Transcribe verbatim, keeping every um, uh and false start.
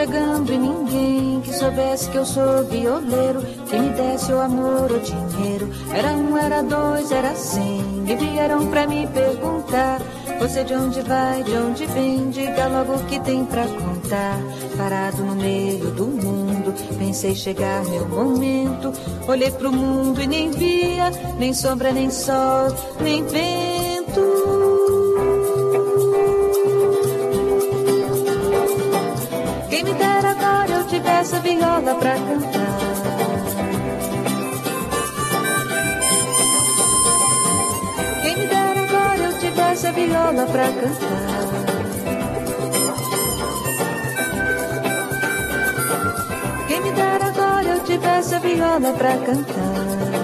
chegando e ninguém que soubesse que eu sou violeiro, que me desse o amor ou dinheiro. Era um, era dois, era cem, e vieram pra me perguntar: você de onde vai, de onde vem? Diga logo o que tem pra contar. Parado no meio do mundo, pensei chegar meu momento. Olhei pro mundo e nem via, nem sombra, nem sol, nem vento. Quem me dera agora eu tivesse a viola pra cantar. Quem me dera agora eu tivesse a viola pra cantar. Quem me dera agora eu tivesse a viola pra cantar.